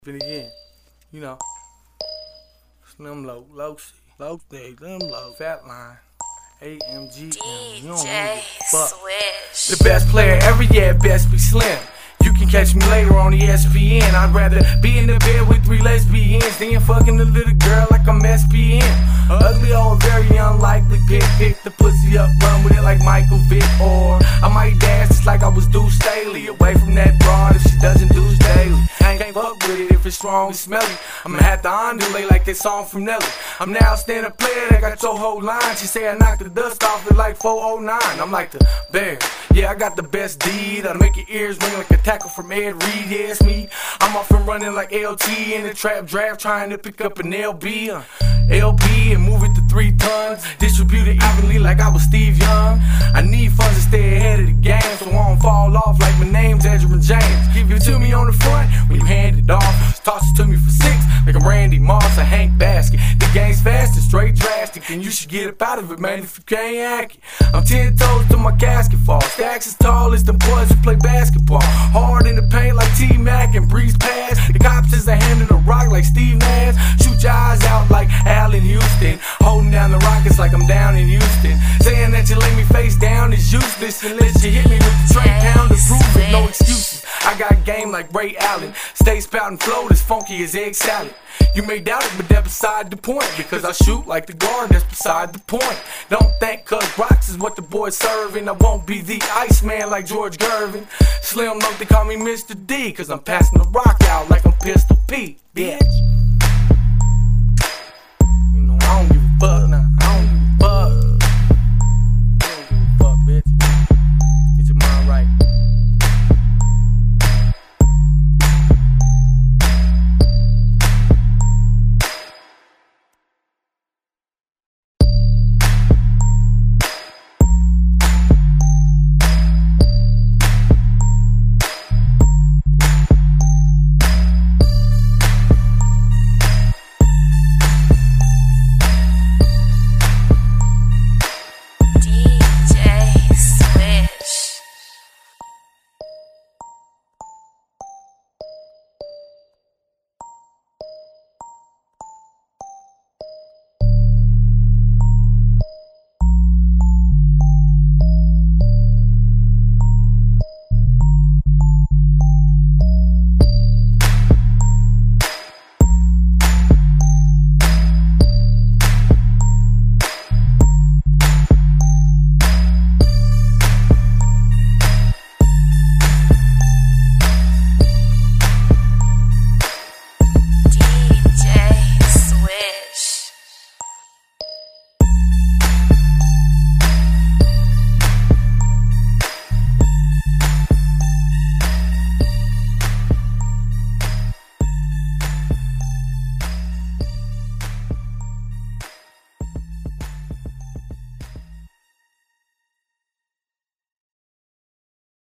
Again, you know, Slim Low, Low C, Low Thing, Slim Low, Fat Line, AMG, you don't need fuck. The best player ever, yeah, best be Slim. You can catch me later on ESPN. I'd rather be in the bed with 3 lesbians than fucking a little girl like I'm SPN. Ugly or very unlikely, pick the pussy up, run with it like Michael Vick. Or I might dance just like I was Deuce Staley. Away from that broad if she doesn't do daily. I can't fuck with it if it's strong and smelly. I'ma have to ondulate like that song from Nelly. I'm now stand-up player that got your whole line. She say I knocked the dust off it like 409. I'm like the bear, yeah, I got the best deed. I make your ears ring like a tackle from Ed Reed, yeah, it's me. I'm off and running like LT in the trap draft, trying to pick up an LB and move it to 3 tons. Distribute it evenly like I was Steve Young. I need funds to stay ahead of the game, so I don't fall off like my name's Edgerrin James. Give it to me on the front when you hand it off. Toss it to me for 6 like I'm Randy Moss or Hank Basket. The game's fast and straight drastic, and you should get up out of it, man, if you can't act it. I'm 10 toes till my casket fall. Stacks as tall as the boys who play basketball. Hard in the paint like T-Mac and breeze past. The cops is a hand in the rock like Steve Nash. Shoot your eyes out like Al in Houston. Holding down the Rockets like I'm down in Houston. Saying that you lay me face down is useless unless you hit me with the Trey Pound to prove it. No excuses. I got game like Ray Allen. Stay spouting flow as funky as egg salad. You may doubt it, but that's beside the point. Because I shoot like the guard, that's beside the point. Don't think cause rocks is what the boys serving. I won't be the Iceman like George Gervin. Slim Low, they call me Mr. D, cause I'm passing the rock out like I'm pissed